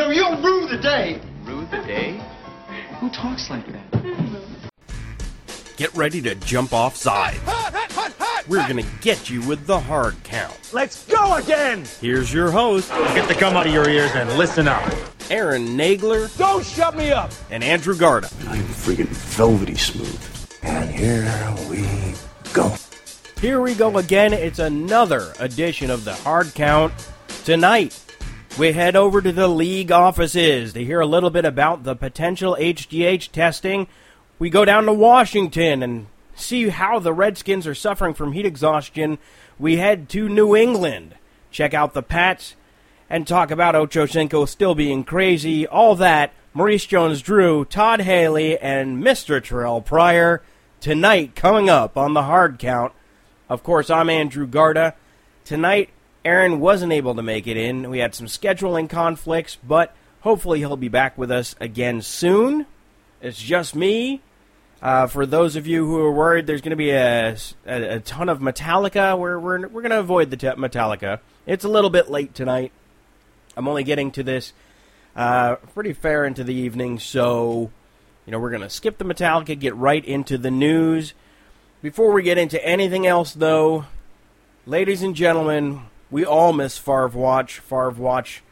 so you'll rue the day. Rue the day? Who talks like that? Get ready to jump off sides. We're going to get you with the hard count. Let's go again! Here's your host, Get the gum out of your ears and listen up. Aaron Nagler. Don't shut me up! And Andrew Garda. I'm freaking velvety smooth. And here we go. Here we go again. It's another edition of the hard count. Tonight, we head over to the league offices to hear a little bit about the potential HGH testing. We go down to Washington and see how the Redskins are suffering from heat exhaustion. We head to New England, check out the Pats, and talk about Ochocinco still being crazy. All that, Maurice Jones-Drew, Todd Haley, and Mr. Terrell Pryor tonight coming up on the hard count. Of course, I'm Andrew Garda. Tonight, Aaron wasn't able to make it in. We had some scheduling conflicts, but hopefully he'll be back with us again soon. It's just me. For those of you who are worried there's going to be a ton of Metallica, we're going to avoid the Metallica. It's a little bit late tonight. I'm only getting to this pretty fair into the evening, so we're going to skip the Metallica, get right into the news. Before we get into anything else, though, ladies and gentlemen, we all miss Favre Watch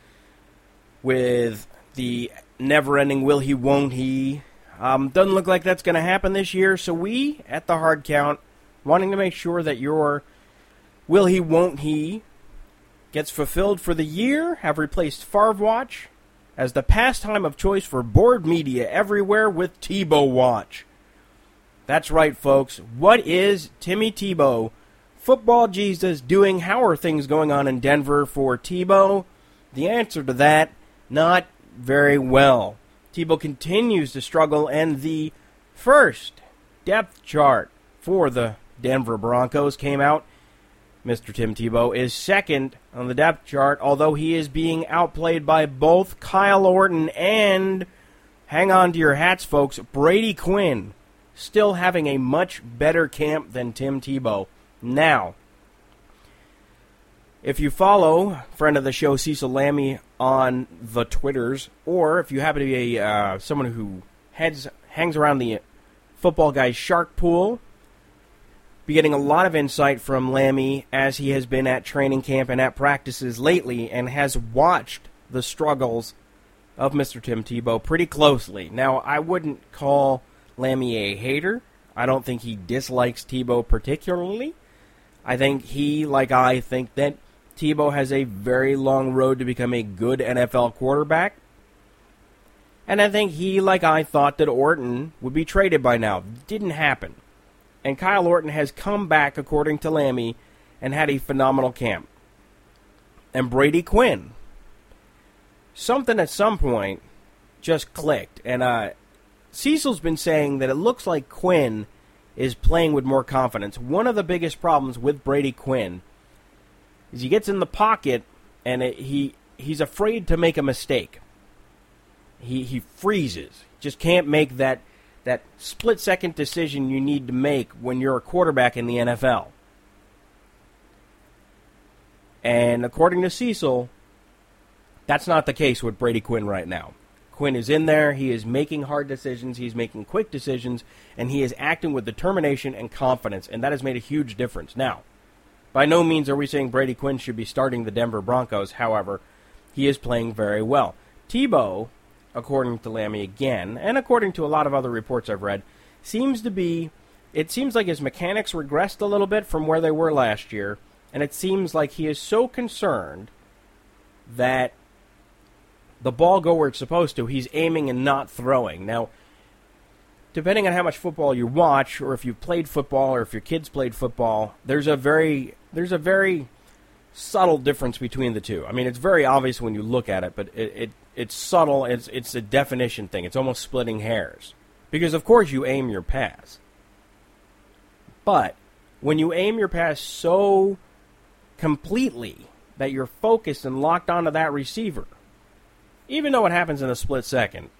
with the never-ending will he, won't he. Doesn't look like that's going to happen this year, so we, at the hard count, wanting to make sure that your will he, won't he gets fulfilled for the year, have replaced Favre Watch as the pastime of choice for bored media everywhere with Tebow Watch. That's right, folks. What is Timmy Tebow, football Jesus, doing? How are things going on in Denver for Tebow? The answer to that, not very well. Tebow continues to struggle, and the first depth chart for the Denver Broncos came out. Mr. Tim Tebow is second on the depth chart, although he is being outplayed by both Kyle Orton and, hang on to your hats, folks, Brady Quinn, still having a much better camp than Tim Tebow. Now, if you follow friend of the show Cecil Lammy on the Twitters, or if you happen to be someone who hangs around the Football Guys Shark Pool, be getting a lot of insight from Lammy as he has been at training camp and at practices lately and has watched the struggles of Mr. Tim Tebow pretty closely. Now, I wouldn't call Lammy a hater. I don't think he dislikes Tebow particularly. I think he, like I, think that Tebow has a very long road to become a good NFL quarterback. And I think he, like I, thought that Orton would be traded by now. Didn't happen. And Kyle Orton has come back, according to Lammy, and had a phenomenal camp. And Brady Quinn. Something at some point just clicked. And Cecil's been saying that it looks like Quinn is playing with more confidence. One of the biggest problems with Brady Quinn is he gets in the pocket and he's afraid to make a mistake. He freezes. Just can't make that split-second decision you need to make when you're a quarterback in the NFL. And according to Cecil, that's not the case with Brady Quinn right now. Quinn is in there, he is making hard decisions, he's making quick decisions, and he is acting with determination and confidence, and that has made a huge difference. Now, by no means are we saying Brady Quinn should be starting the Denver Broncos. However, he is playing very well. Tebow, according to Lammy again, and according to a lot of other reports I've read, seems like his mechanics regressed a little bit from where they were last year, and it seems like he is so concerned that the ball go where it's supposed to, he's aiming and not throwing. Now, depending on how much football you watch, or if you've played football, or if your kids played football, there's a very subtle difference between the two. I mean, it's very obvious when you look at it, but it's subtle. It's a definition thing. It's almost splitting hairs. Because, of course, you aim your pass. But when you aim your pass so completely that you're focused and locked onto that receiver, even though it happens in a split second,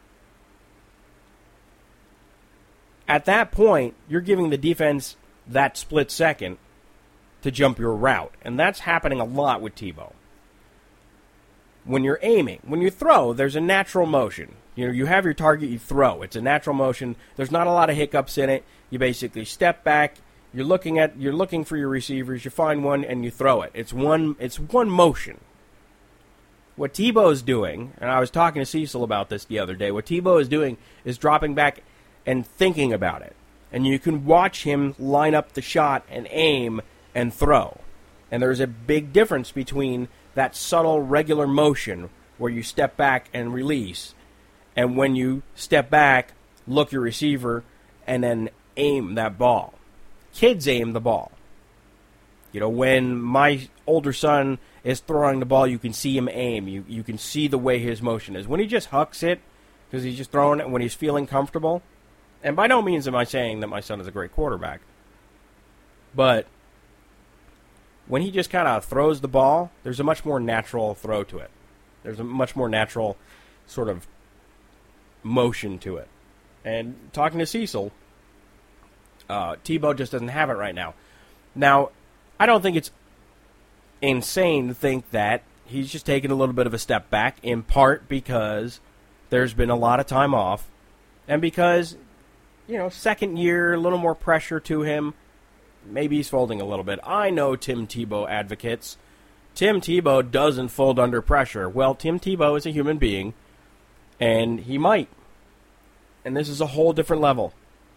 at that point, you're giving the defense that split second to jump your route. And that's happening a lot with Tebow. when you're aiming. When you throw, there's a natural motion. You know, you have your target, you throw. It's a natural motion. There's not a lot of hiccups in it. You basically step back. You're looking for your receivers. You find one and you throw it. It's one motion. What Tebow's doing, and I was talking to Cecil about this the other day. What Tebow is doing is dropping back and thinking about it. And you can watch him line up the shot and aim and throw. And there's a big difference between that subtle, regular motion where you step back and release, and when you step back, look your receiver, and then aim that ball. Kids aim the ball. You know, when my older son is throwing the ball, you can see him aim. You can see the way his motion is. When he just hucks it, because he's just throwing it when he's feeling comfortable, and by no means am I saying that my son is a great quarterback, but when he just kind of throws the ball, there's a much more natural throw to it. There's a much more natural sort of motion to it. And talking to Cecil, Tebow just doesn't have it right now. Now, I don't think it's insane to think that he's just taking a little bit of a step back, in part because there's been a lot of time off, and because, you know, second year, a little more pressure to him. Maybe he's folding a little bit. I know Tim Tebow advocates. Tim Tebow doesn't fold under pressure. Well, Tim Tebow is a human being, and he might. And this is a whole different level.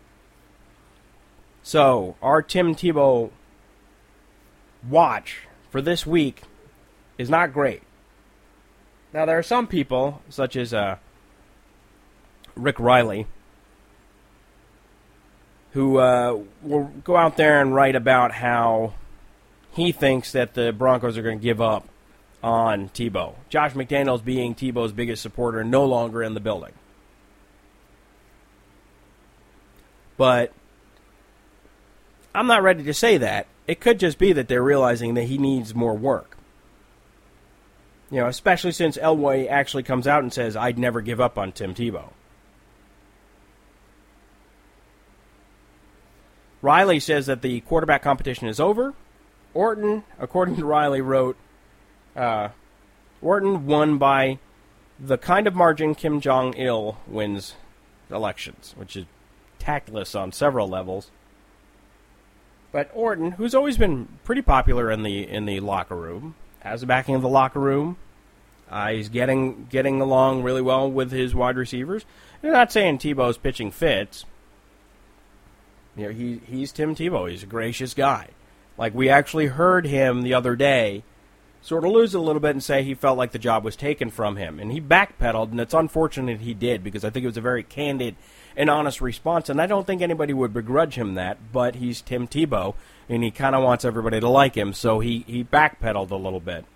So, our Tim Tebow watch for this week is not great. Now, there are some people, such as Rick Riley, who will go out there and write about how he thinks that the Broncos are going to give up on Tebow. Josh McDaniels, being Tebow's biggest supporter, no longer in the building. But I'm not ready to say that. It could just be that they're realizing that he needs more work. You know, especially since Elway actually comes out and says, I'd never give up on Tim Tebow. Riley says that the quarterback competition is over. Orton, according to Riley, wrote, Orton won by the kind of margin Kim Jong-il wins elections, which is tactless on several levels. But Orton, who's always been pretty popular in the locker room, has the backing of the locker room. He's getting along really well with his wide receivers. I'm not saying Tebow's pitching fits. You know, he's Tim Tebow. He's a gracious guy. Like, we actually heard him the other day sort of lose it a little bit and say he felt like the job was taken from him. And he backpedaled, and it's unfortunate he did, because I think it was a very candid and honest response, and I don't think anybody would begrudge him that, but he's Tim Tebow, and he kind of wants everybody to like him, so he backpedaled a little bit.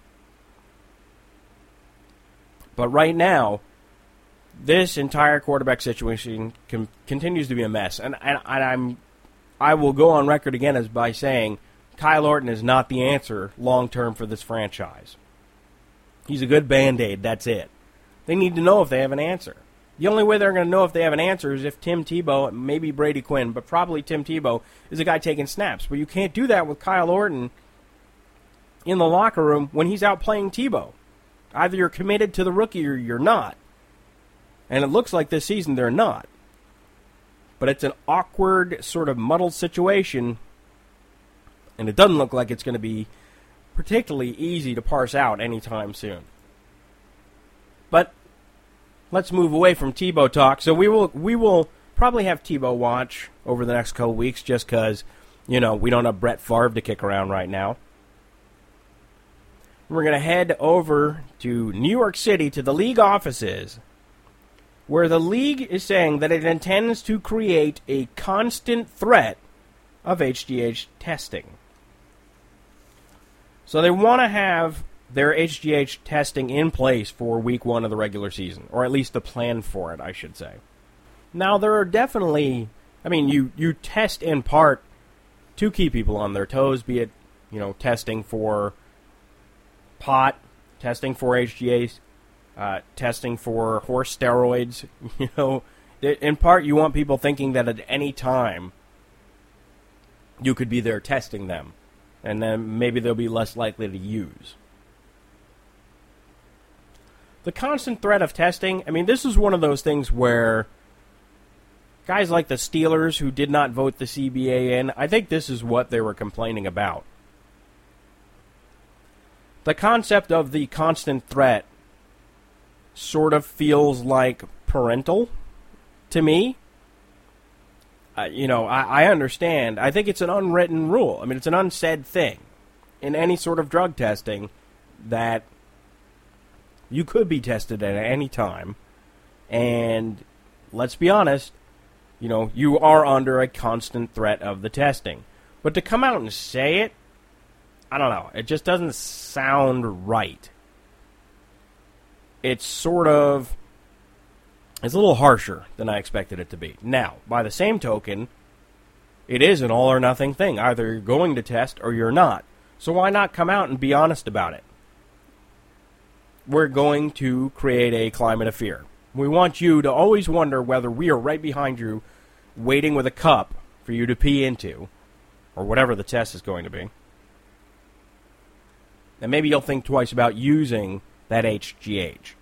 But right now, this entire quarterback situation continues to be a mess, and I will go on record again as by saying Kyle Orton is not the answer long-term for this franchise. He's a good Band-Aid, that's it. They need to know if they have an answer. The only way they're going to know if they have an answer is if Tim Tebow, maybe Brady Quinn, but probably Tim Tebow, is a guy taking snaps. But you can't do that with Kyle Orton in the locker room when he's out playing Tebow. Either you're committed to the rookie or you're not. And it looks like this season they're not. But it's an awkward, sort of muddled situation, and it doesn't look like it's going to be particularly easy to parse out anytime soon. But let's move away from Tebow talk. So we will probably have Tebow watch over the next couple weeks, just because, you know, we don't have Brett Favre to kick around right now. We're going to head over to New York City to the league offices, where the league is saying that it intends to create a constant threat of HGH testing. So they want to have their HGH testing in place for week 1 of the regular season, or at least the plan for it, I should say. Now, there are definitely, you test in part to keep people on their toes, be it, testing for pot, testing for HGH, testing for horse steroids. In part, you want people thinking that at any time you could be there testing them, and then maybe they'll be less likely to use. the constant threat of testing, I mean, this is one of those things where guys like the Steelers who did not vote the CBA in, I think this is what they were complaining about. The concept of the constant threat sort of feels like parental to me. I understand. I think it's an unwritten rule. I mean, it's an unsaid thing in any sort of drug testing that you could be tested at any time. And let's be honest, you are under a constant threat of the testing. But to come out and say it, I don't know. It just doesn't sound right. It's a little harsher than I expected it to be. Now, by the same token, it is an all-or-nothing thing. Either you're going to test or you're not. So why not come out and be honest about it? We're going to create a climate of fear. We want you to always wonder whether we are right behind you, waiting with a cup for you to pee into, or whatever the test is going to be. And maybe you'll think twice about using that HGH.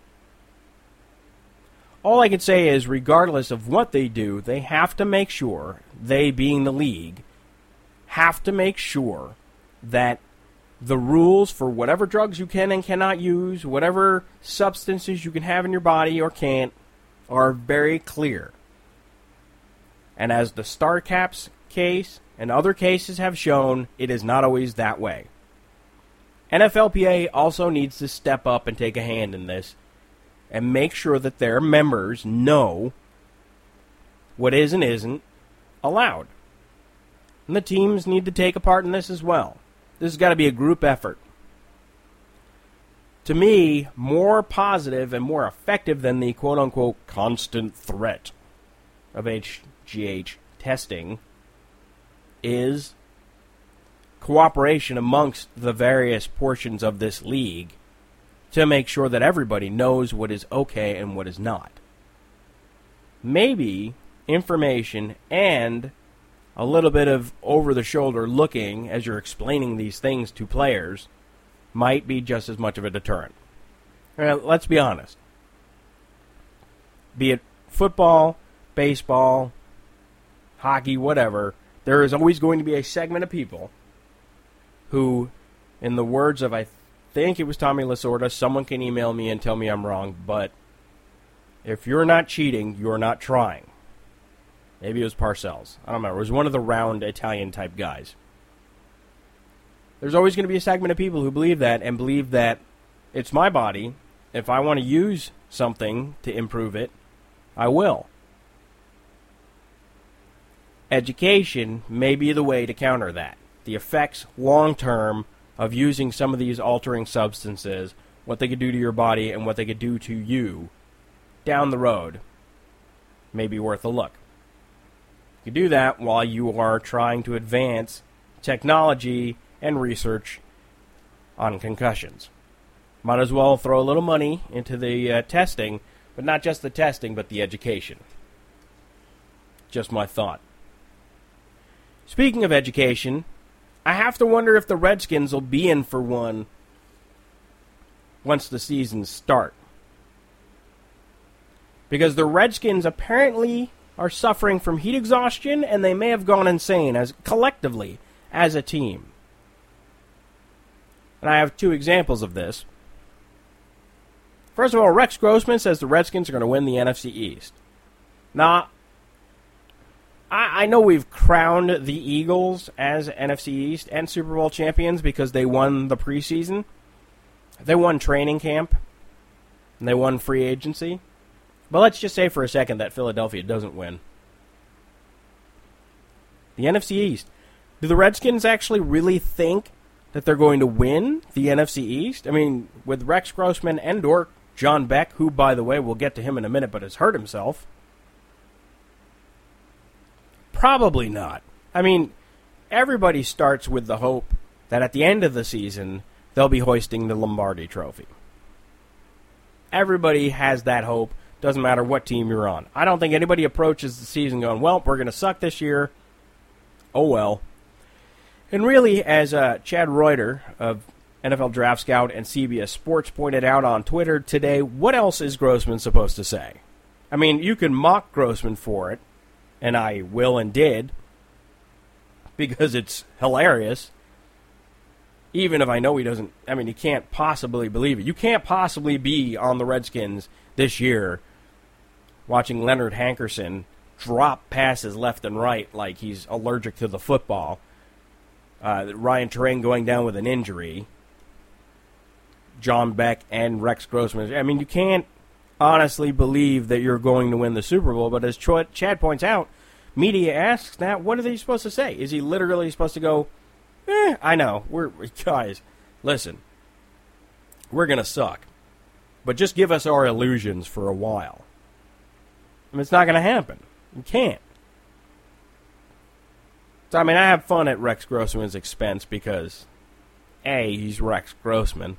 All I can say is, regardless of what they do, they have to make sure, they being the league, have to make sure that the rules for whatever drugs you can and cannot use, whatever substances you can have in your body or can't, are very clear. And as the StarCaps case and other cases have shown, it is not always that way. NFLPA also needs to step up and take a hand in this and make sure that their members know what is and isn't allowed. And the teams need to take a part in this as well. This has got to be a group effort. To me, more positive and more effective than the quote-unquote constant threat of HGH testing is cooperation amongst the various portions of this league to make sure that everybody knows what is okay and what is not. Maybe information and a little bit of over-the-shoulder looking as you're explaining these things to players might be just as much of a deterrent. Let's be honest. Be it football, baseball, hockey, whatever, there is always going to be a segment of people who, in the words of, I think it was Tommy Lasorda, someone can email me and tell me I'm wrong, but if you're not cheating, you're not trying. Maybe it was Parcells. I don't remember. It was one of the round Italian-type guys. There's always going to be a segment of people who believe that and believe that it's my body. If I want to use something to improve it, I will. Education may be the way to counter that. The effects long-term of using some of these altering substances, what they could do to your body and what they could do to you down the road may be worth a look. You do that while you are trying to advance technology and research on concussions. Might as well throw a little money into the testing, but not just the testing, but the education. Just my thought. Speaking of education, I have to wonder if the Redskins will be in for one once the seasons start. Because the Redskins apparently are suffering from heat exhaustion, and they may have gone insane collectively as a team. And I have two examples of this. First of all, Rex Grossman says the Redskins are going to win the NFC East. Now, I know we've crowned the Eagles as NFC East and Super Bowl champions because they won the preseason. They won training camp. And they won free agency. But let's just say for a second that Philadelphia doesn't win. The NFC East. Do the Redskins actually really think that they're going to win the NFC East? I mean, with Rex Grossman and or John Beck, who, by the way, we'll get to him in a minute, but has hurt himself. Probably not. I mean, everybody starts with the hope that at the end of the season, they'll be hoisting the Lombardi Trophy. Everybody has that hope. Doesn't matter what team you're on. I don't think anybody approaches the season going, well, we're going to suck this year. Oh, well. And really, as Chad Reuter of NFL Draft Scout and CBS Sports pointed out on Twitter today, what else is Grossman supposed to say? I mean, you can mock Grossman for it, and I will and did, because it's hilarious. Even if I know he doesn't, I mean, he can't possibly believe it. You can't possibly be on the Redskins this year watching Leonard Hankerson drop passes left and right like he's allergic to the football. Ryan Terrain going down with an injury. John Beck and Rex Grossman. I mean, you can't honestly believe that you're going to win the Super Bowl, but as Chad points out, media asks that, what are they supposed to say? Is he literally supposed to go, I know, guys, listen, we're going to suck, but just give us our illusions for a while. I mean, it's not going to happen. You can't. So, I mean, I have fun at Rex Grossman's expense because, A, he's Rex Grossman.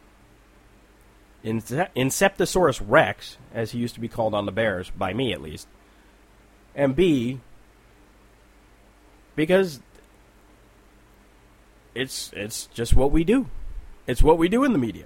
Inceptosaurus Rex, as he used to be called on the Bears, by me at least. And B, because it's just what we do. It's what we do in the media.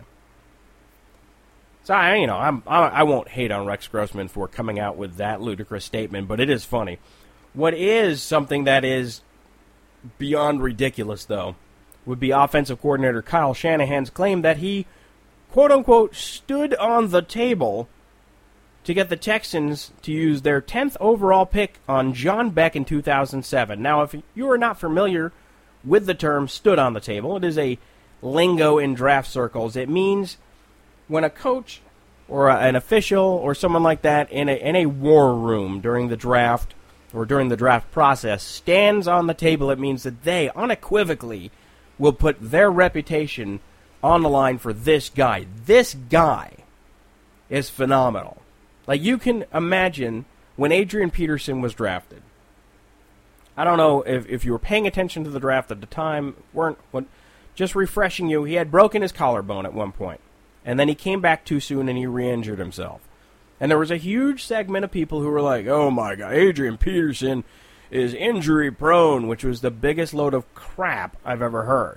So I won't hate on Rex Grossman for coming out with that ludicrous statement, but it is funny. What is something that is beyond ridiculous, though, would be offensive coordinator Kyle Shanahan's claim that he, quote-unquote, stood on the table to get the Texans to use their 10th overall pick on John Beck in 2007. Now, if you are not familiar with the term stood on the table, it is a lingo in draft circles. It means when a coach or an official or someone like that in a war room during the draft or during the draft process stands on the table, it means that they unequivocally will put their reputation on the line for this guy. This guy is phenomenal. Like, you can imagine when Adrian Peterson was drafted. I don't know if you were paying attention to the draft at the time, just refreshing you, he had broken his collarbone at one point. And then he came back too soon and he re-injured himself. And there was a huge segment of people who were like, oh my God, Adrian Peterson is injury prone, which was the biggest load of crap I've ever heard.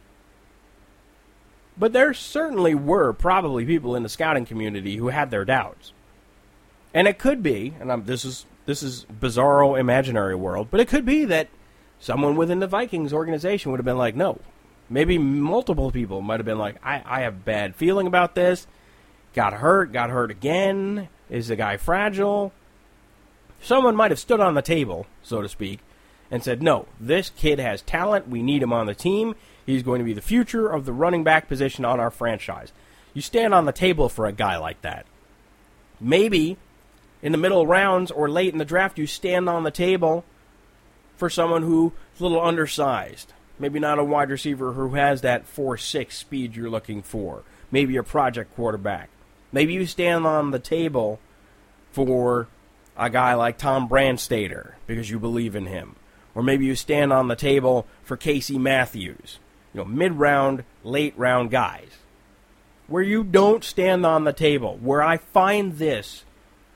But there certainly were probably people in the scouting community who had their doubts. And it could be, and this is bizarro imaginary world, but it could be that someone within the Vikings organization would have been like, no. Maybe multiple people might have been like, I have a bad feeling about this. Got hurt again. Is the guy fragile? Someone might have stood on the table, so to speak, and said, no, this kid has talent. We need him on the team. He's going to be the future of the running back position on our franchise. You stand on the table for a guy like that. Maybe in the middle rounds or late in the draft, you stand on the table for someone who's a little undersized. Maybe not a wide receiver who has that 4.6 speed you're looking for. Maybe a project quarterback. Maybe you stand on the table for a guy like Tom Brandstater because you believe in him. Or maybe you stand on the table for Casey Matthews. Mid-round, late-round guys. Where you don't stand on the table. Where I find this,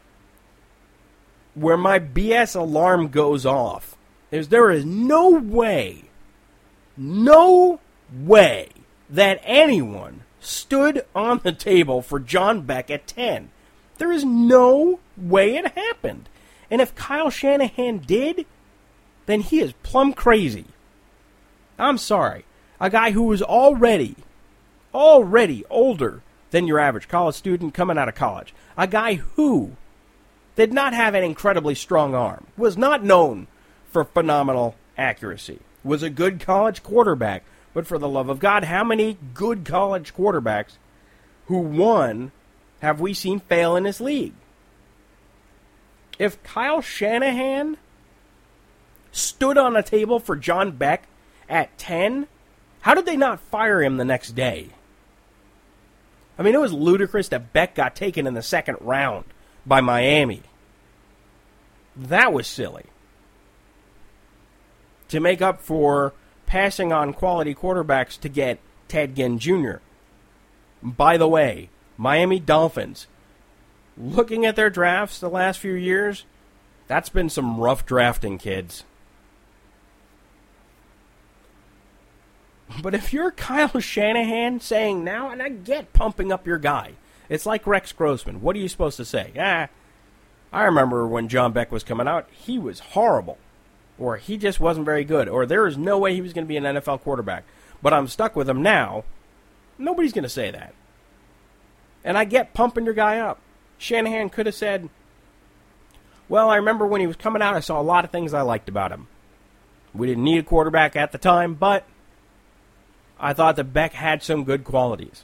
where my BS alarm goes off, is there is no way that anyone stood on the table for John Beck at 10. There is no way it happened. And if Kyle Shanahan did, then he is plumb crazy. I'm sorry. A guy who was already older than your average college student coming out of college. A guy who did not have an incredibly strong arm, was not known for phenomenal accuracy, was a good college quarterback. But for the love of God, how many good college quarterbacks who won have we seen fail in this league? If Kyle Shanahan stood on a table for John Beck at 10, how did they not fire him the next day? I mean, it was ludicrous that Beck got taken in the second round by Miami. That was silly. To make up for passing on quality quarterbacks to get Ted Ginn Jr. By the way, Miami Dolphins, looking at their drafts the last few years, that's been some rough drafting, kids. But if you're Kyle Shanahan saying now, and I get pumping up your guy, it's like Rex Grossman. What are you supposed to say? I remember when John Beck was coming out, he was horrible. Or he just wasn't very good. Or there is no way he was going to be an NFL quarterback. But I'm stuck with him now. Nobody's going to say that. And I get pumping your guy up. Shanahan could have said, well, I remember when he was coming out, I saw a lot of things I liked about him. We didn't need a quarterback at the time, but I thought that Beck had some good qualities.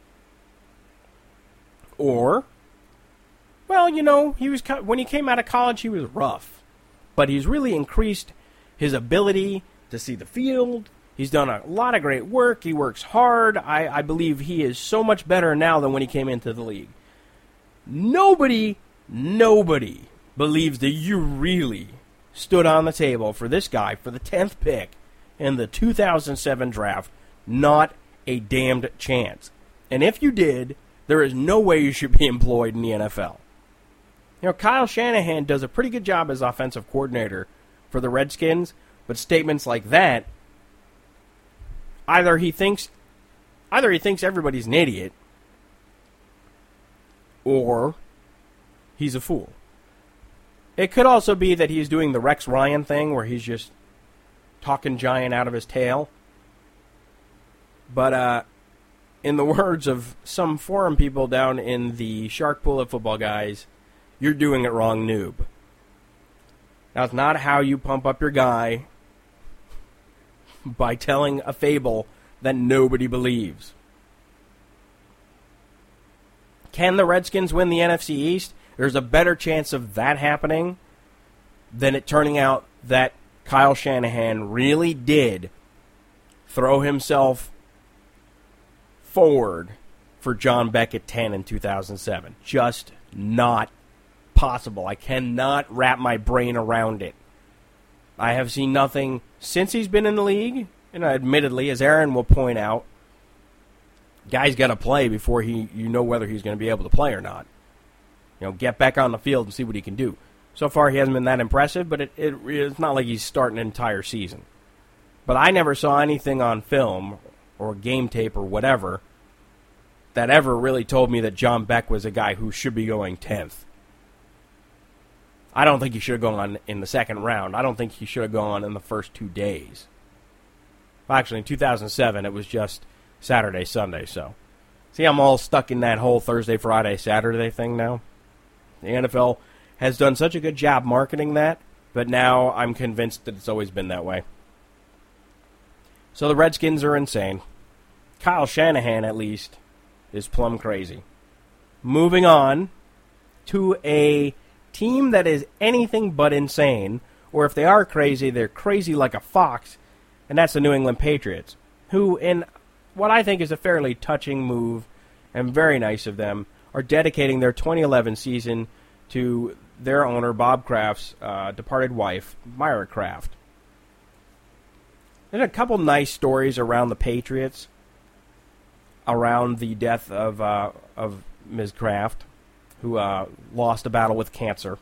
Or, well, you know, when he came out of college, he was rough. But he's really increased his ability to see the field. He's done a lot of great work. He works hard. I believe he is so much better now than when he came into the league. Nobody believes that you really stood on the table for this guy for the 10th pick in the 2007 draft. Not a damned chance. And if you did, there is no way you should be employed in the NFL. You know, Kyle Shanahan does a pretty good job as offensive coordinator for the Redskins, but statements like that, either he thinks everybody's an idiot, or he's a fool. It could also be that he's doing the Rex Ryan thing, where he's just talking giant out of his tail. But in the words of some forum people down in the Shark Pool of Football Guys, you're doing it wrong, noob. That's not how you pump up your guy, by telling a fable that nobody believes. Can the Redskins win the NFC East? There's a better chance of that happening than it turning out that Kyle Shanahan really did throw himself forward for John Beck at 10 in 2007. Just not possible. I cannot wrap my brain around it. I have seen nothing since he's been in the league, and admittedly, as Aaron will point out, guy's got to play before you know whether he's going to be able to play or not. You know, get back on the field and see what he can do. So far, he hasn't been that impressive, but it's not like he's starting an entire season. But I never saw anything on film or game tape or whatever that ever really told me that John Beck was a guy who should be going 10th. I don't think he should have gone in the second round. I don't think he should have gone in the first 2 days. Well, actually, in 2007, it was just Saturday, Sunday. So, see, I'm all stuck in that whole Thursday, Friday, Saturday thing now. The NFL has done such a good job marketing that, but now I'm convinced that it's always been that way. So the Redskins are insane. Kyle Shanahan, at least, is plumb crazy. Moving on to a team that is anything but insane, or if they are crazy, they're crazy like a fox, and that's the New England Patriots, who, in what I think is a fairly touching move, and very nice of them, are dedicating their 2011 season to their owner, Bob Kraft's departed wife, Myra Kraft. There's a couple nice stories around the Patriots, around the death of Ms. Kraft, who lost a battle with cancer.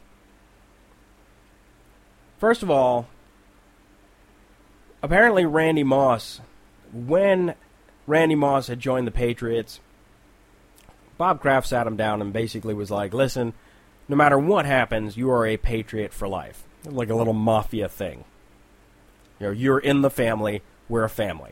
First of all, apparently Randy Moss, when Randy Moss had joined the Patriots, Bob Kraft sat him down and basically was like, listen, no matter what happens, you are a Patriot for life. Like a little mafia thing. You know, you're in the family, we're a family.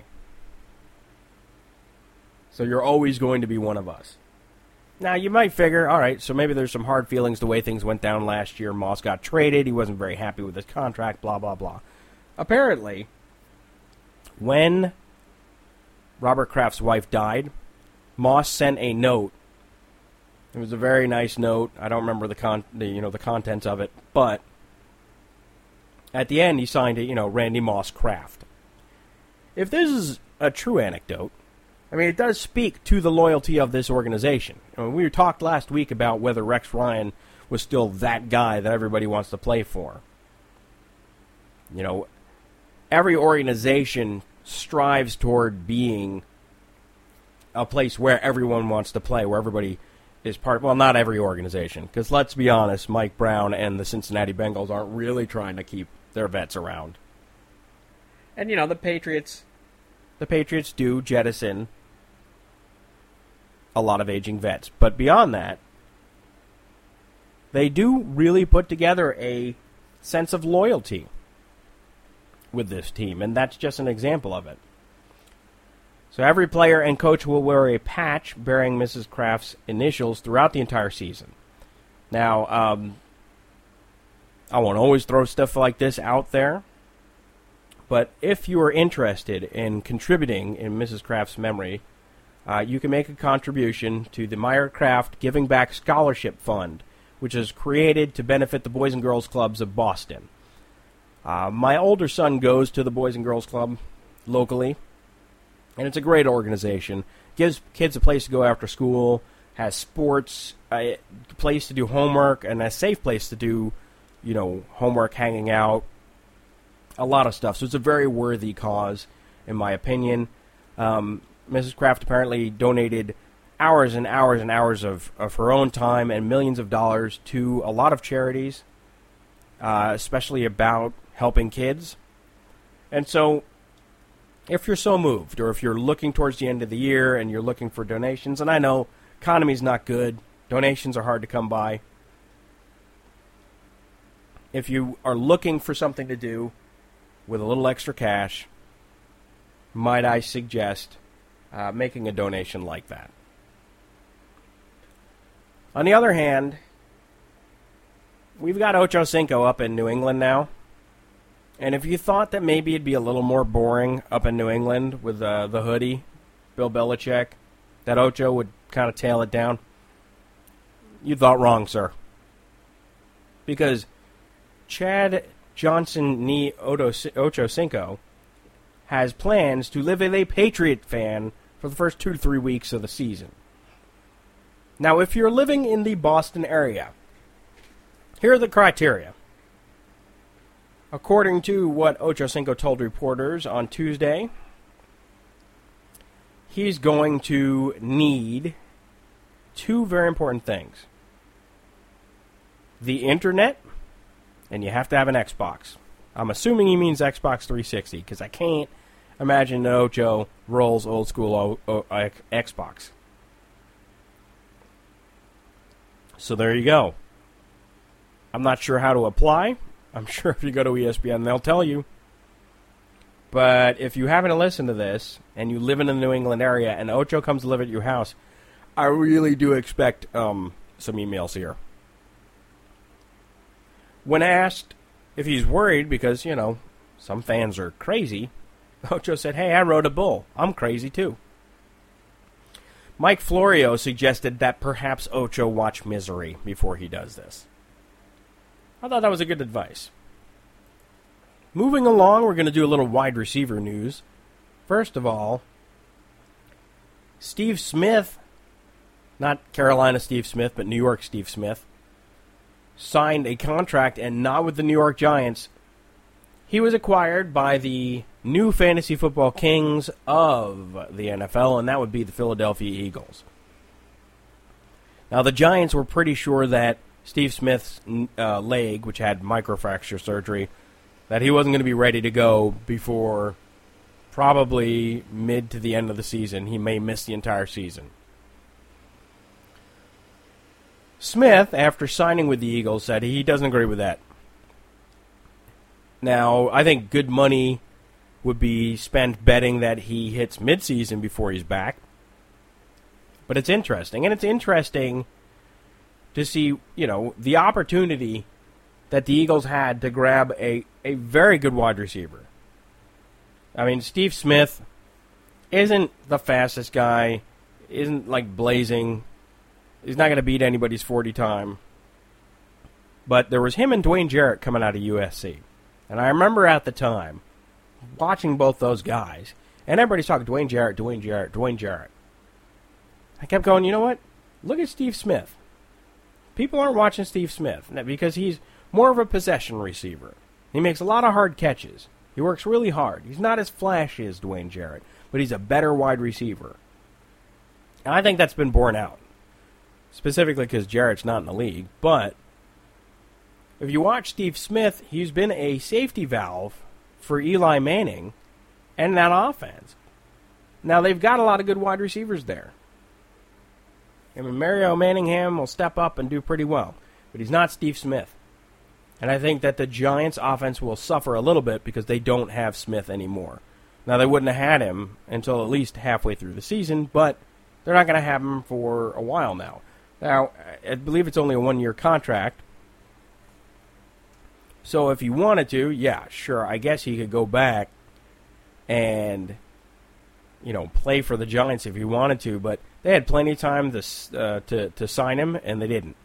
So you're always going to be one of us. Now, you might figure, all right, so maybe there's some hard feelings the way things went down last year. Moss got traded. He wasn't very happy with his contract, blah, blah, blah. Apparently, when Robert Kraft's wife died, Moss sent a note. It was a very nice note. I don't remember the contents of it, but at the end he signed it, Randy Moss Kraft. If this is a true anecdote, I mean, it does speak to the loyalty of this organization. I mean, we talked last week about whether Rex Ryan was still that guy that everybody wants to play for. You know, every organization strives toward being a place where everyone wants to play, where everybody is part of, well, not every organization, because let's be honest, Mike Brown and the Cincinnati Bengals aren't really trying to keep their vets around. And, the Patriots the Patriots do jettison a lot of aging vets. But beyond that, they do really put together a sense of loyalty with this team, and that's just an example of it. So every player and coach will wear a patch bearing Mrs. Kraft's initials throughout the entire season. Now, I won't always throw stuff like this out there, but if you are interested in contributing in Mrs. Kraft's memory, you can make a contribution to the Meyer Kraft Giving Back Scholarship Fund, which is created to benefit the Boys and Girls Clubs of Boston. My older son goes to the Boys and Girls Club locally, and it's a great organization. Gives kids a place to go after school, has sports, a place to do homework, and a safe place to do, homework, hanging out, a lot of stuff. So it's a very worthy cause, in my opinion. Mrs. Kraft apparently donated hours and hours and hours of her own time and millions of dollars to a lot of charities, especially about helping kids. And so, if you're so moved, or if you're looking towards the end of the year and you're looking for donations, and I know economy's not good, donations are hard to come by. If you are looking for something to do with a little extra cash, might I suggest making a donation like that. On the other hand, we've got Ocho Cinco up in New England now. And if you thought that maybe it'd be a little more boring up in New England with the hoodie, Bill Belichick, that Ocho would kind of tail it down, you thought wrong, sir. Because Chad Johnson ni Ocho Cinco has plans to live as a Patriot fan for the first 2 to 3 weeks of the season. Now, if you're living in the Boston area, here are the criteria. According to what Ocho Cinco told reporters on Tuesday, he's going to need 2 very important things. The internet, and you have to have an Xbox. I'm assuming he means Xbox 360, because I can't imagine that Ocho rolls old school Xbox. So there you go. I'm not sure how to apply. I'm sure if you go to ESPN, they'll tell you. But if you happen to listen to this, and you live in the New England area, and Ocho comes to live at your house, I really do expect some emails here. When asked if he's worried because, some fans are crazy, Ocho said, "Hey, I rode a bull. I'm crazy too." Mike Florio suggested that perhaps Ocho watch Misery before he does this. I thought that was a good advice. Moving along, we're going to do a little wide receiver news. First of all, Steve Smith, not Carolina Steve Smith, but New York Steve Smith, signed a contract, and not with the New York Giants. He was acquired by the new fantasy football kings of the NFL, and that would be the Philadelphia Eagles. Now, the Giants were pretty sure that Steve Smith's leg, which had microfracture surgery, that he wasn't going to be ready to go before probably mid to the end of the season. He may miss the entire season. Smith, after signing with the Eagles, said he doesn't agree with that. Now, I think good money would be spent betting that he hits midseason before he's back. But it's interesting. And it's interesting to see, the opportunity that the Eagles had to grab a very good wide receiver. I mean, Steve Smith isn't the fastest guy, isn't like blazing. He's not going to beat anybody's 40 time. But there was him and Dwayne Jarrett coming out of USC. And I remember at the time watching both those guys, and everybody's talking Dwayne Jarrett, Dwayne Jarrett, Dwayne Jarrett. I kept going, you know what? Look at Steve Smith. People aren't watching Steve Smith because he's more of a possession receiver. He makes a lot of hard catches. He works really hard. He's not as flashy as Dwayne Jarrett, but he's a better wide receiver. And I think that's been borne out, specifically because Jarrett's not in the league. But if you watch Steve Smith, he's been a safety valve for Eli Manning and that offense. Now, they've got a lot of good wide receivers there. I mean, Mario Manningham will step up and do pretty well, but he's not Steve Smith. And I think that the Giants' offense will suffer a little bit because they don't have Smith anymore. Now, they wouldn't have had him until at least halfway through the season, but they're not going to have him for a while now. Now, I believe it's only a one-year contract. So if he wanted to, yeah, sure, I guess he could go back and, play for the Giants if he wanted to, but they had plenty of time to sign him, and they didn't.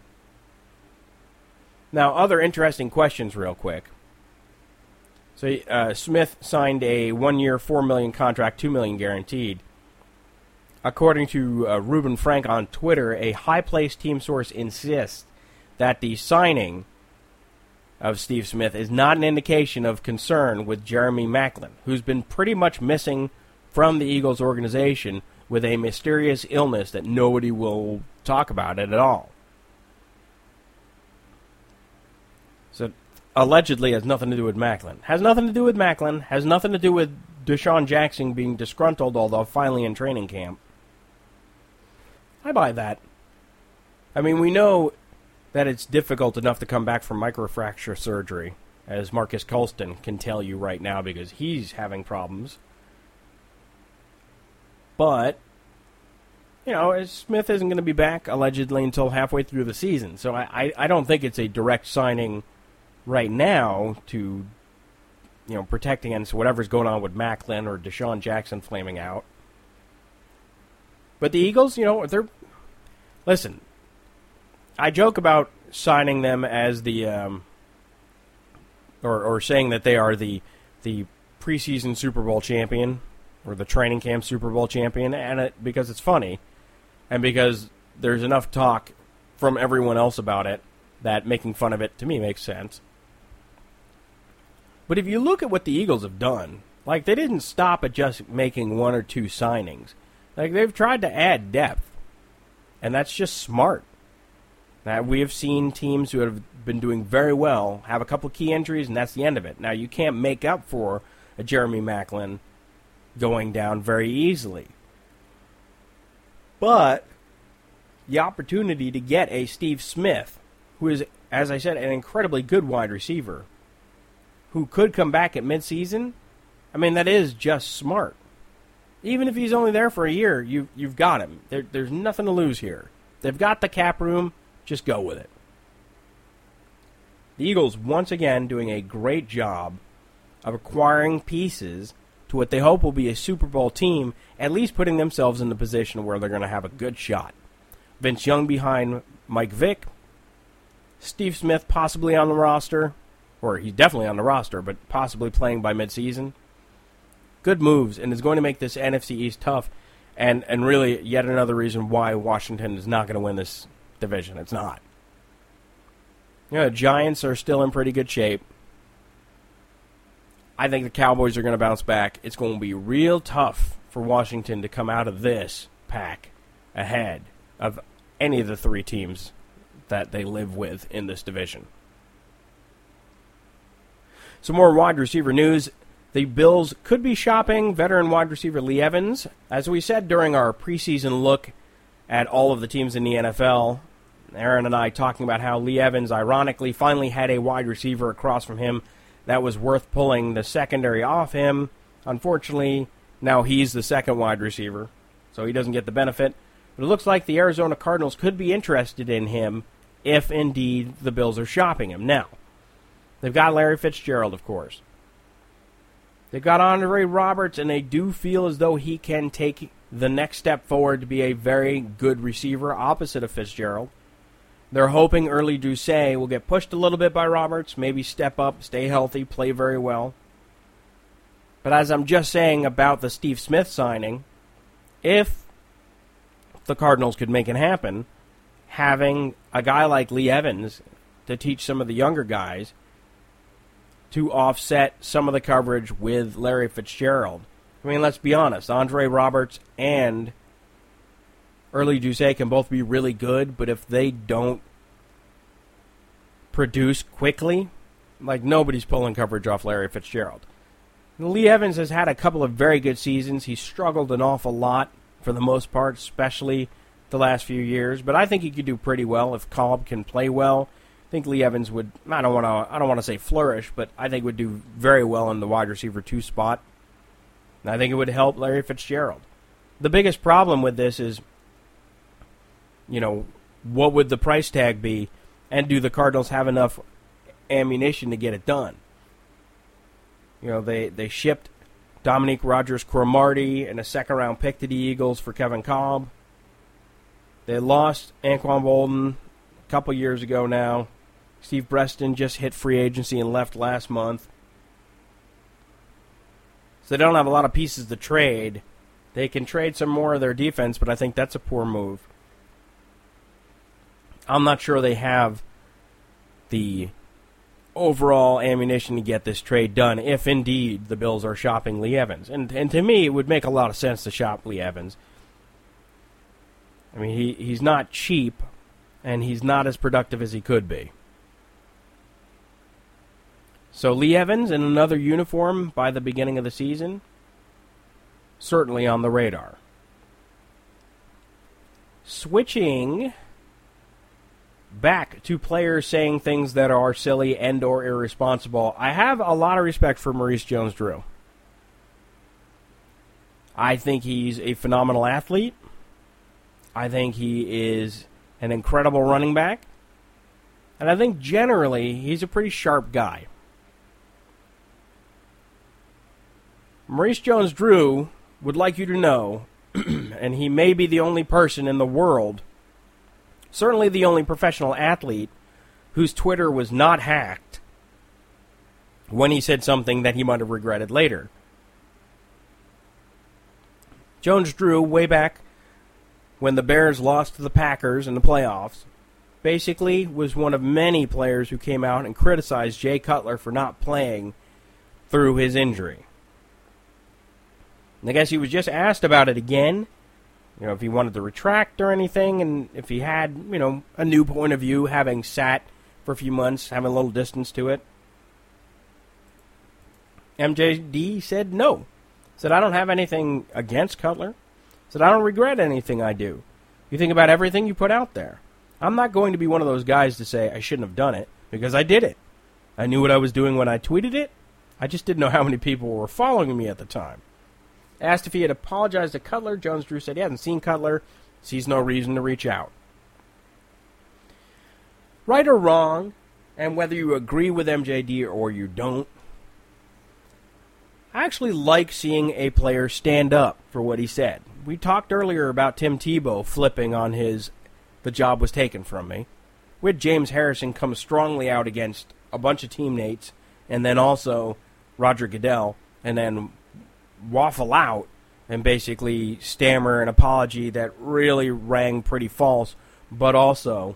Now, other interesting questions real quick. So Smith signed a one-year, $4 million contract, $2 million guaranteed. According to Reuben Frank on Twitter, a high-placed team source insists that the signing of Steve Smith is not an indication of concern with Jeremy Maclin, who's been pretty much missing from the Eagles organization with a mysterious illness that nobody will talk about it at all. So, allegedly has nothing to do with Maclin. Has nothing to do with Maclin. Has nothing to do with Deshaun Jackson being disgruntled, although finally in training camp. I buy that. I mean, we know that it's difficult enough to come back from microfracture surgery, as Marcus Colston can tell you right now because he's having problems. But, Smith isn't going to be back, allegedly, until halfway through the season. So I don't think it's a direct signing right now to, protect against whatever's going on with Maclin or Deshaun Jackson flaming out. But the Eagles, listen, I joke about signing them as the, or saying that they are the preseason Super Bowl champion, or the training camp Super Bowl champion, and because it's funny, and because there's enough talk from everyone else about it that making fun of it, to me, makes sense. But if you look at what the Eagles have done, they didn't stop at just making one or two signings. They've tried to add depth, and that's just smart. Now, we have seen teams who have been doing very well have a couple key injuries, and that's the end of it. Now, you can't make up for a Jeremy Maclin going down very easily. But the opportunity to get a Steve Smith, who is, as I said, an incredibly good wide receiver, who could come back at midseason, that is just smart. Even if he's only there for a year, you've got him. There's nothing to lose here. They've got the cap room. Just go with it. The Eagles, once again, doing a great job of acquiring pieces to what they hope will be a Super Bowl team, at least putting themselves in the position where they're going to have a good shot. Vince Young behind Mike Vick. Steve Smith possibly on the roster, or he's definitely on the roster, but possibly playing by midseason. Good moves, and is going to make this NFC East tough, and really yet another reason why Washington is not going to win this division. It's not. The Giants are still in pretty good shape. I think the Cowboys are going to bounce back. It's going to be real tough for Washington to come out of this pack ahead of any of the three teams that they live with in this division. Some more wide receiver news. The Bills could be shopping veteran wide receiver Lee Evans. As we said during our preseason look at all of the teams in the NFL, Aaron and I talking about how Lee Evans, ironically, finally had a wide receiver across from him that was worth pulling the secondary off him. Unfortunately, now he's the second wide receiver, so he doesn't get the benefit. But it looks like the Arizona Cardinals could be interested in him if, indeed, the Bills are shopping him. Now, they've got Larry Fitzgerald, of course. They've got Andre Roberts, and they do feel as though he can take the next step forward to be a very good receiver opposite of Fitzgerald. They're hoping Early Doucet will get pushed a little bit by Roberts, maybe step up, stay healthy, play very well. But as I'm just saying about the Steve Smith signing, if the Cardinals could make it happen, having a guy like Lee Evans to teach some of the younger guys to offset some of the coverage with Larry Fitzgerald. Let's be honest, Andre Roberts and Early Doucet can both be really good, but if they don't produce quickly, nobody's pulling coverage off Larry Fitzgerald. Lee Evans has had a couple of very good seasons. He's struggled an awful lot for the most part, especially the last few years. But I think he could do pretty well if Cobb can play well. I think Lee Evans would. I don't want to say flourish, but I think would do very well in the wide receiver 2 spot. And I think it would help Larry Fitzgerald. The biggest problem with this is, what would the price tag be, and do the Cardinals have enough ammunition to get it done? They shipped Dominique Rodgers-Cromartie and a second-round pick to the Eagles for Kevin Cobb. They lost Anquan Bolden a couple years ago now. Steve Breston just hit free agency and left last month. So they don't have a lot of pieces to trade. They can trade some more of their defense, but I think that's a poor move. I'm not sure they have the overall ammunition to get this trade done, if indeed the Bills are shopping Lee Evans. And to me, it would make a lot of sense to shop Lee Evans. I mean, he's not cheap, and he's not as productive as he could be. So Lee Evans in another uniform by the beginning of the season, certainly on the radar. Switching back to players saying things that are silly and or irresponsible, I have a lot of respect for Maurice Jones-Drew. I think he's a phenomenal athlete. I think he is an incredible running back. And I think generally he's a pretty sharp guy. Maurice Jones-Drew would like you to know, and he may be the only person in the world, certainly the only professional athlete, whose Twitter was not hacked when he said something that he might have regretted later. Jones-Drew, way back when the Bears lost to the Packers in the playoffs, basically was one of many players who came out and criticized Jay Cutler for not playing through his injury. And I guess he was just asked about it again, if he wanted to retract or anything, and if he had, a new point of view, having sat for a few months, having a little distance to it. MJD said no. Said, I don't have anything against Cutler. Said, I don't regret anything I do. You think about everything you put out there. I'm not going to be one of those guys to say I shouldn't have done it, because I did it. I knew what I was doing when I tweeted it. I just didn't know how many people were following me at the time. Asked if he had apologized to Cutler, Jones-Drew said he hasn't seen Cutler, sees no reason to reach out. Right or wrong, and whether you agree with MJD or you don't, I actually like seeing a player stand up for what he said. We talked earlier about Tim Tebow flipping on the job was taken from me. We had James Harrison come strongly out against a bunch of teammates, and then also Roger Goodell, and then waffle out and basically stammer an apology that really rang pretty false, but also,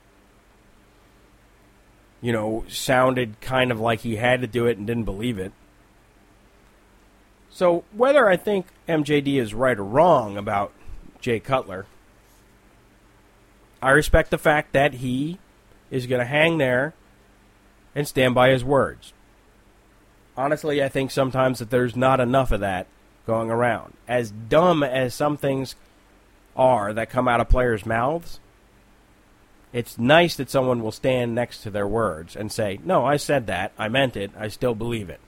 sounded kind of like he had to do it and didn't believe it. So whether I think MJD is right or wrong about Jay Cutler, I respect the fact that he is going to hang there and stand by his words. Honestly, I think sometimes that there's not enough of that going around. As dumb as some things are that come out of players' mouths, it's nice that someone will stand next to their words and say, no, I said that, I meant it, I still believe it.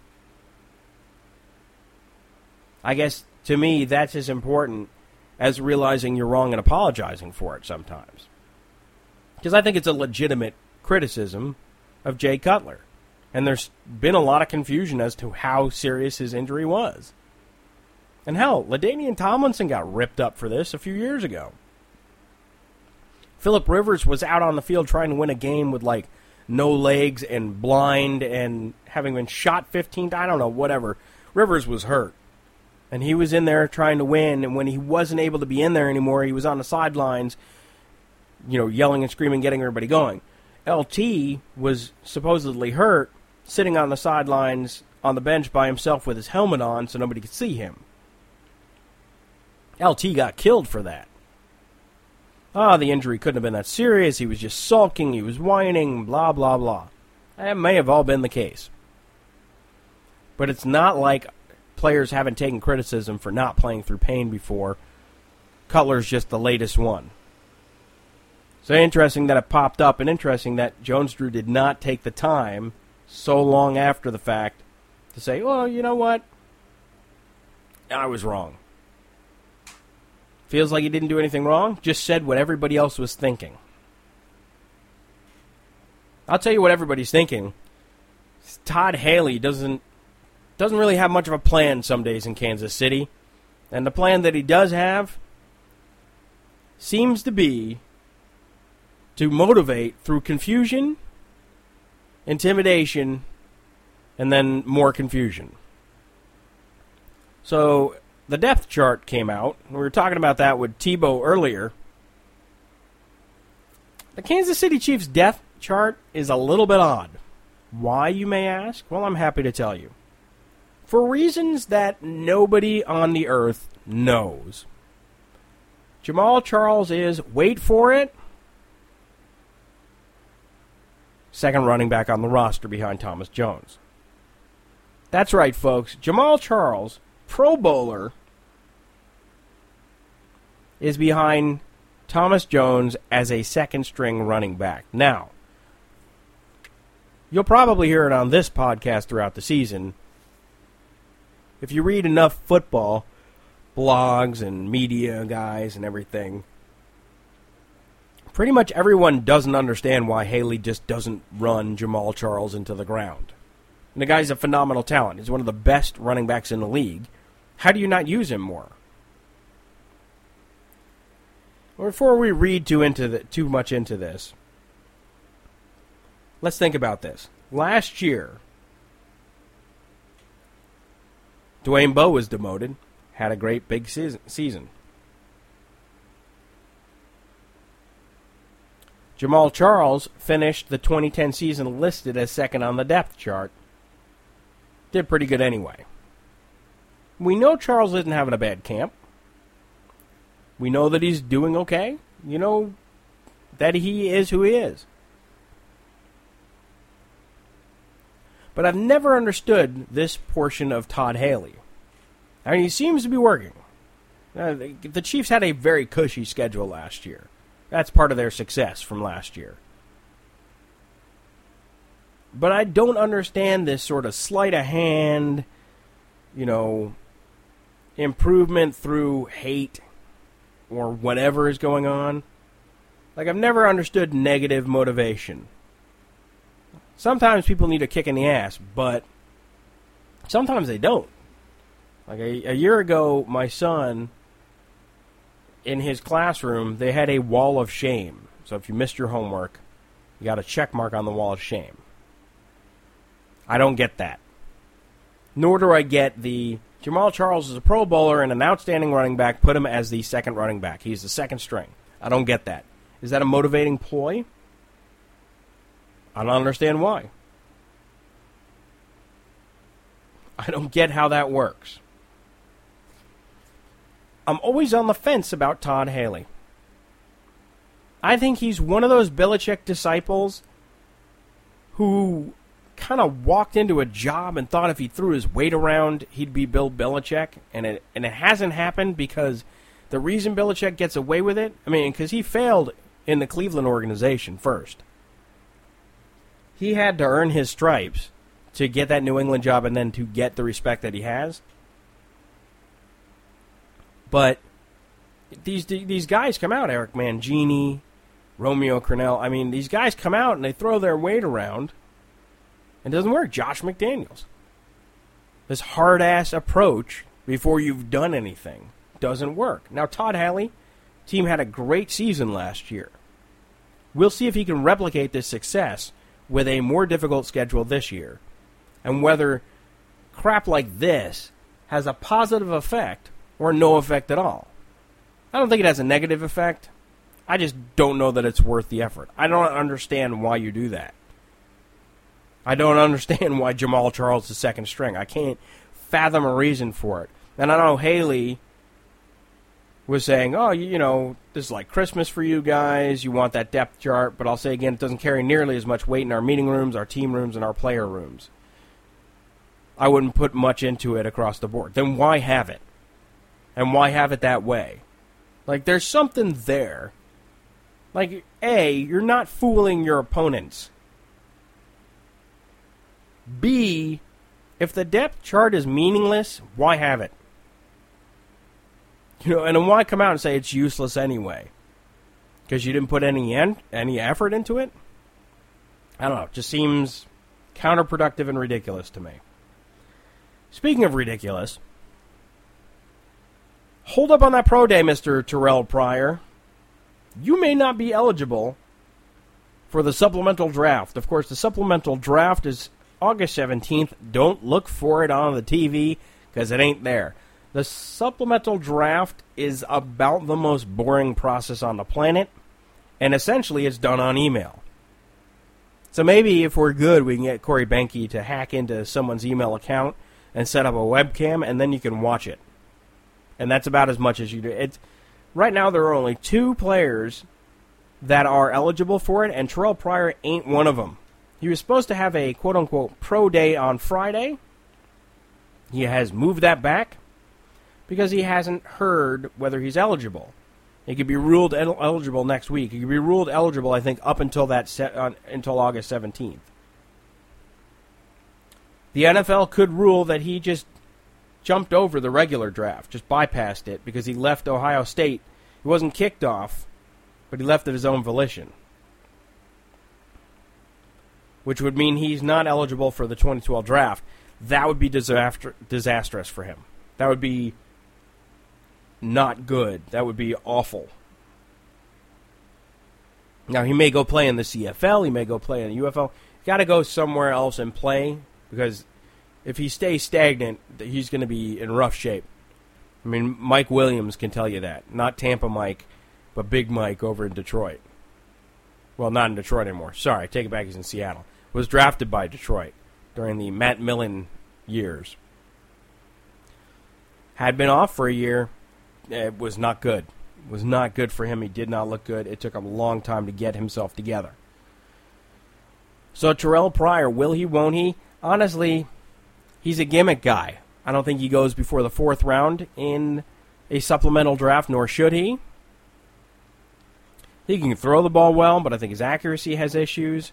I guess, to me, that's as important as realizing you're wrong and apologizing for it sometimes. Because I think it's a legitimate criticism of Jay Cutler. And there's been a lot of confusion as to how serious his injury was. And hell, LaDainian Tomlinson got ripped up for this a few years ago. Phillip Rivers was out on the field trying to win a game with, no legs and blind and having been shot 15 times, I don't know, whatever. Rivers was hurt. And he was in there trying to win, and when he wasn't able to be in there anymore, he was on the sidelines, yelling and screaming, getting everybody going. LT was supposedly hurt, sitting on the sidelines on the bench by himself with his helmet on so nobody could see him. LT got killed for that. The injury couldn't have been that serious. He was just sulking. He was whining, blah, blah, blah. That may have all been the case. But it's not like players haven't taken criticism for not playing through pain before. Cutler's just the latest one. So interesting that it popped up, and interesting that Jones-Drew did not take the time so long after the fact to say, well, you know what? I was wrong. Feels like he didn't do anything wrong, just said what everybody else was thinking. I'll tell you what everybody's thinking. Todd Haley doesn't really have much of a plan some days in Kansas City. And the plan that he does have seems to be to motivate through confusion, intimidation, and then more confusion. So the depth chart came out. We were talking about that with Tebow earlier. The Kansas City Chiefs depth chart is a little bit odd. Why, you may ask? Well, I'm happy to tell you. For reasons that nobody on the earth knows. Jamal Charles is, wait for it, second running back on the roster behind Thomas Jones. That's right, folks. Jamal Charles, Pro Bowler, is behind Thomas Jones as a second-string running back. Now, you'll probably hear it on this podcast throughout the season. If you read enough football blogs and media guys and everything, pretty much everyone doesn't understand why Haley just doesn't run Jamal Charles into the ground. And the guy's a phenomenal talent. He's one of the best running backs in the league. How do you not use him more? Well, before we read too much into this, let's think about this. Last year, Dwayne Bowe was demoted, had a great big season. Jamal Charles finished the 2010 season listed as second on the depth chart. Did pretty good anyway. We know Charles isn't having a bad camp. We know that he's doing okay. You know that he is who he is. But I've never understood this portion of Todd Haley. I mean, he seems to be working. The Chiefs had a very cushy schedule last year. That's part of their success from last year. But I don't understand this sort of sleight of hand, improvement through hate or whatever is going on. Like, I've never understood negative motivation. Sometimes people need a kick in the ass, but sometimes they don't. Like a year ago, my son, in his classroom, they had a wall of shame. So if you missed your homework, you got a check mark on the wall of shame. I don't get that. Nor do I get the Jamal Charles is a Pro Bowler and an outstanding running back, put him as the second running back. He's the second string. I don't get that. Is that a motivating ploy? I don't understand why. I don't get how that works. I'm always on the fence about Todd Haley. I think he's one of those Belichick disciples who kind of walked into a job and thought if he threw his weight around, he'd be Bill Belichick. And it hasn't happened because the reason Belichick gets away with it, because he failed in the Cleveland organization first. He had to earn his stripes to get that New England job and then to get the respect that he has. But these guys come out, Eric Mangini, Romeo Crennel. These guys come out and they throw their weight around. It doesn't work. Josh McDaniels. This hard-ass approach before you've done anything doesn't work. Now, Todd Haley, team had a great season last year. We'll see if he can replicate this success with a more difficult schedule this year, and whether crap like this has a positive effect or no effect at all. I don't think it has a negative effect. I just don't know that it's worth the effort. I don't understand why you do that. I don't understand why Jamal Charles is second string. I can't fathom a reason for it. And I know Haley was saying, this is like Christmas for you guys. You want that depth chart. But I'll say again, it doesn't carry nearly as much weight in our meeting rooms, our team rooms, and our player rooms. I wouldn't put much into it across the board. Then why have it? And why have it that way? Like, there's something there. Like, A, you're not fooling your opponents. B, if the depth chart is meaningless, why have it? You know, and then why come out and say it's useless anyway? Because you didn't put any effort into it? I don't know. It just seems counterproductive and ridiculous to me. Speaking of ridiculous, hold up on that pro day, Mr. Terrell Pryor. You may not be eligible for the supplemental draft. Of course, the supplemental draft is August 17th. Don't look for it on the TV because it ain't there. The supplemental draft is about the most boring process on the planet, and essentially it's done on email. So maybe if we're good, we can get Corey Benke to hack into someone's email account and set up a webcam, and then you can watch it. And that's about as much as you do. Right now, there are only 2 players that are eligible for it, and Terrell Pryor ain't one of them. He was supposed to have a quote-unquote pro day on Friday. He has moved that back because he hasn't heard whether he's eligible. He could be ruled eligible next week. He could be ruled eligible, I think, up until until August 17th. The NFL could rule that he just jumped over the regular draft, just bypassed it because he left Ohio State. He wasn't kicked off, but he left of his own volition, which would mean he's not eligible for the 2012 draft. That would be disastrous for him. That would be not good. That would be awful. Now, he may go play in the CFL. He may go play in the UFL. He's got to go somewhere else and play because if he stays stagnant, he's going to be in rough shape. I mean, Mike Williams can tell you that. Not Tampa Mike, but Big Mike over in Detroit. Well, not in Detroit anymore. Sorry, I take it back. He's in Seattle. Was drafted by Detroit during the Matt Millen years. Had been off for a year. It was not good. It was not good for him. He did not look good. It took him a long time to get himself together. So Terrell Pryor, will he, won't he? Honestly, he's a gimmick guy. I don't think he goes before the 4th round in a supplemental draft, nor should he. He can throw the ball well, but I think his accuracy has issues.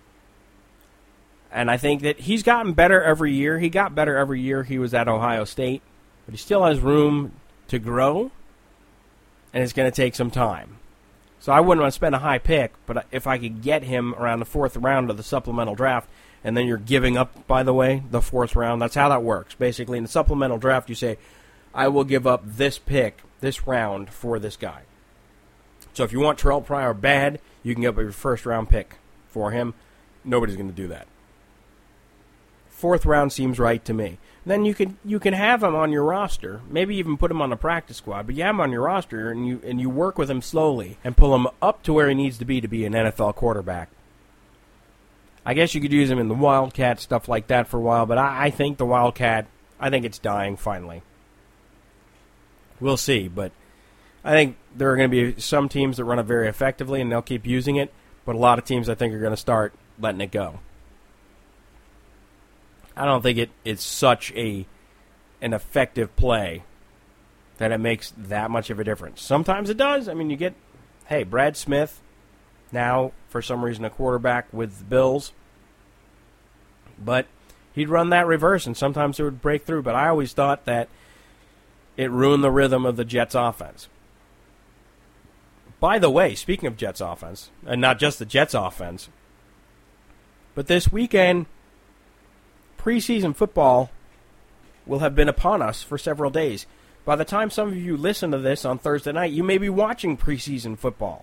And I think that he's gotten better every year. He got better every year he was at Ohio State, but he still has room to grow, and it's going to take some time. So I wouldn't want to spend a high pick, but if I could get him around the 4th round of the supplemental draft, and then you're giving up, by the way, the 4th round, that's how that works. Basically, in the supplemental draft, you say, I will give up this pick, this round, for this guy. So if you want Terrell Pryor bad, you can give up your 1st round pick for him. Nobody's going to do that. 4th round seems right to me. Then you can have him on your roster, maybe even put him on the practice squad, but you have him on your roster and you work with him slowly and pull him up to where he needs to be an NFL quarterback. I guess you could use him in the Wildcat, stuff like that for a while, but I think the Wildcat, I think it's dying finally. We'll see, but I think there are going to be some teams that run it very effectively and they'll keep using it, but a lot of teams I think are going to start letting it go. I don't think it's such an effective play that it makes that much of a difference. Sometimes it does. I mean, you get, Brad Smith, now for some reason a quarterback with the Bills, but he'd run that reverse, and sometimes it would break through. But I always thought that it ruined the rhythm of the Jets' offense. By the way, speaking of Jets' offense, and not just the Jets' offense, but this weekend, preseason football will have been upon us for several days. By the time some of you listen to this on Thursday night, you may be watching preseason football.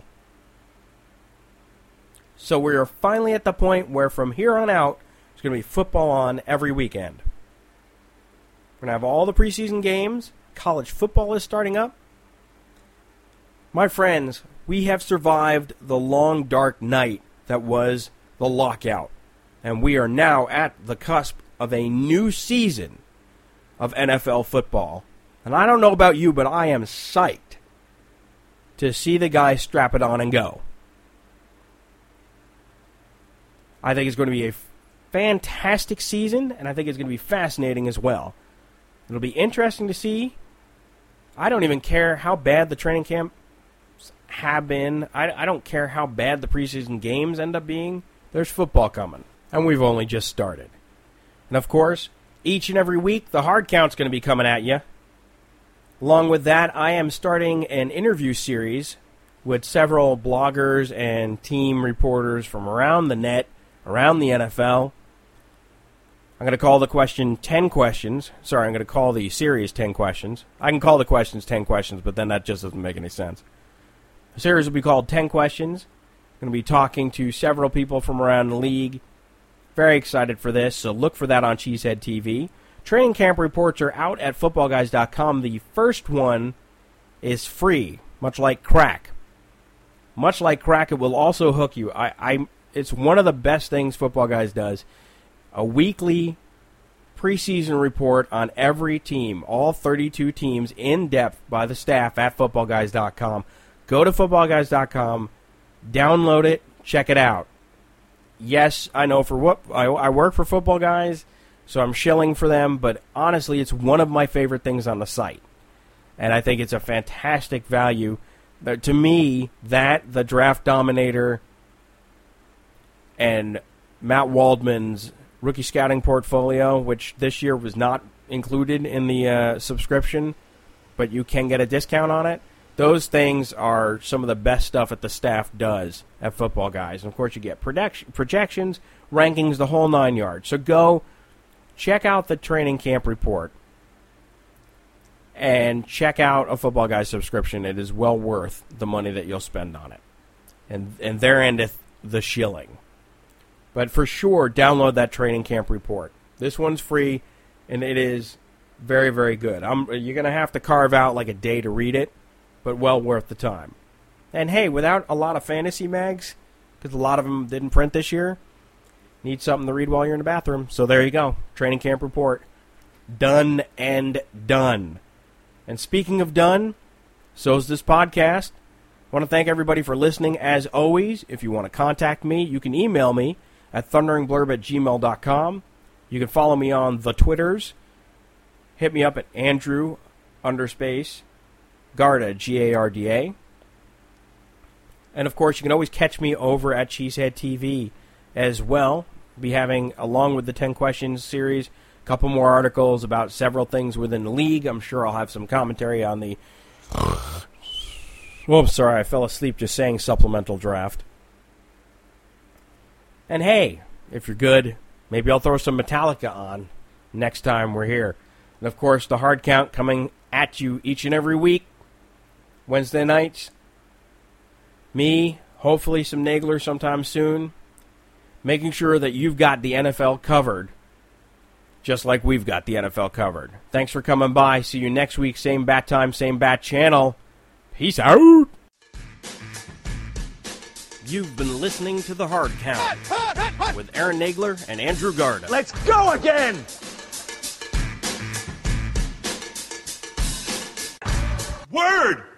So we are finally at the point where from here on out, there's going to be football on every weekend. We're going to have all the preseason games. College football is starting up. My friends, we have survived the long, dark night that was the lockout. And we are now at the cusp of a new season of NFL football. And I don't know about you, but I am psyched to see the guys strap it on and go. I think it's going to be fantastic season, and I think it's going to be fascinating as well. It'll be interesting to see. I don't even care how bad the training camps have been. I don't care how bad the preseason games end up being. There's football coming, and we've only just started. And, of course, each and every week, the hard count's going to be coming at you. Along with that, I am starting an interview series with several bloggers and team reporters from around the net, around the NFL. I'm going to call the question 10 questions. Sorry, I'm going to call the series 10 questions. I can call the questions 10 questions, but then that just doesn't make any sense. The series will be called 10 Questions. I'm going to be talking to several people from around the league. Very excited for this, so look for that on Cheesehead TV. Training camp reports are out at footballguys.com. The first one is free, much like crack. Much like crack, it will also hook you. It's one of the best things Football Guys does. A weekly preseason report on every team, all 32 teams, in depth by the staff at footballguys.com. Go to footballguys.com, download it, check it out. Yes, I know I work for Football Guys, so I'm shilling for them, but honestly, it's one of my favorite things on the site. And I think it's a fantastic value. To me, the Draft Dominator and Matt Waldman's rookie scouting portfolio, which this year was not included in the subscription, but you can get a discount on it. Those things are some of the best stuff that the staff does at Football Guys. And, of course, you get projections, rankings, the whole 9 yards. So go check out the training camp report and check out a Football Guys subscription. It is well worth the money that you'll spend on it. And there endeth the shilling. But for sure, download that training camp report. This one's free, and it is very, very good. You're going to have to carve out like a day to read it, but well worth the time. And hey, without a lot of fantasy mags, because a lot of them didn't print this year, need something to read while you're in the bathroom. So there you go. Training camp report. Done and done. And speaking of done, so is this podcast. I want to thank everybody for listening. As always, if you want to contact me, you can email me at thunderingblurb@gmail.com. You can follow me on the Twitters. Hit me up at Andrew_Garda, Garda. And, of course, you can always catch me over at Cheesehead TV as well. Be having, along with the 10 Questions series, a couple more articles about several things within the league. I'm sure I'll have some commentary on the... Whoops, sorry, I fell asleep just saying supplemental draft. And hey, if you're good, maybe I'll throw some Metallica on next time we're here. And, of course, the hard count coming at you each and every week. Wednesday nights. Me, hopefully some Nagler sometime soon. Making sure that you've got the NFL covered, just like we've got the NFL covered. Thanks for coming by. See you next week. Same bat time, same bat channel. Peace out. You've been listening to The Hard Count with Aaron Nagler and Andrew Garda. Let's go again! Word!